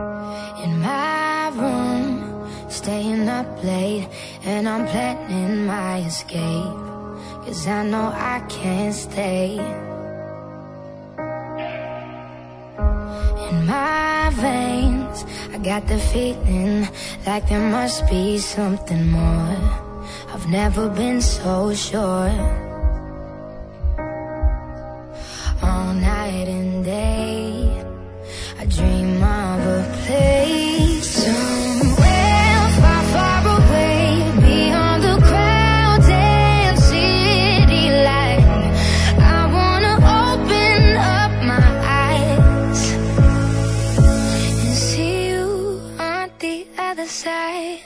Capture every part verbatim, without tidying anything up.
In my room, staying up late, and I'm planning my escape, 'cause I know I can't stay. In my veins, I got the feeling like there must be something more. I've never been so sure. All night and day, I dream of a place somewhere far, far away, beyond the crowds and city lights. I wanna open up my eyes and see you on the other side.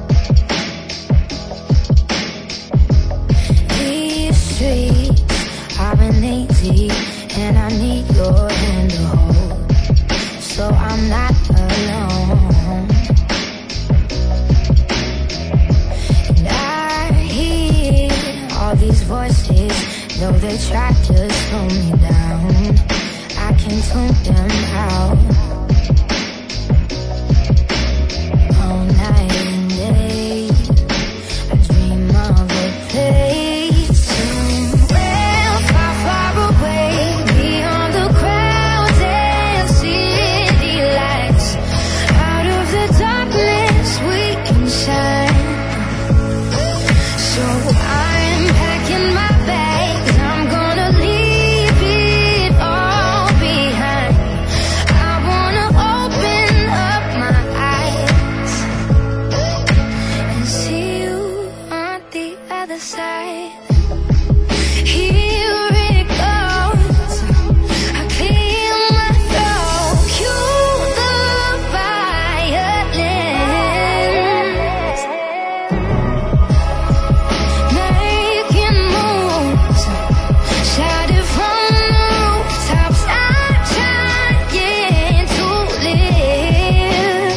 These streets aren't easy, and I need your hand to hold, so I'm not alone. And I hear all these voices, though they try to slow me down, I can tune them out. All night and day, I dream of a place somewhere far, far away, beyond the crowds and city lights. Out of the darkness we can shine. So I'm packing my bags, I'm gonna leave it all behind. I wanna open up my eyes and see you on the other side. Here it goes, I clear my throat, cue the violins, making moves, shout it from the rooftops. I'm trying to live,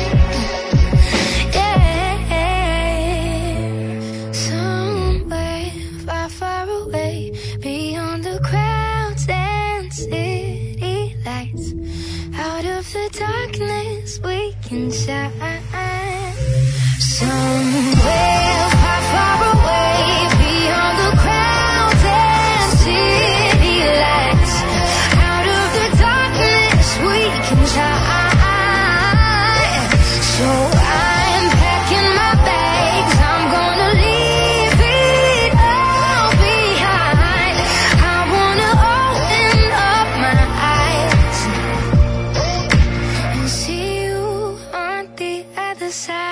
yeah. Somewhere far, far away, beyond the crowds and city lights. Out of the darkness we can shine. Somewhere far, far away, beyond the crowds and city lights. Out of the darkness we can shine. So I'm packing my bags, I'm gonna leave it all behind. I wanna open up my eyes and see you on the other side.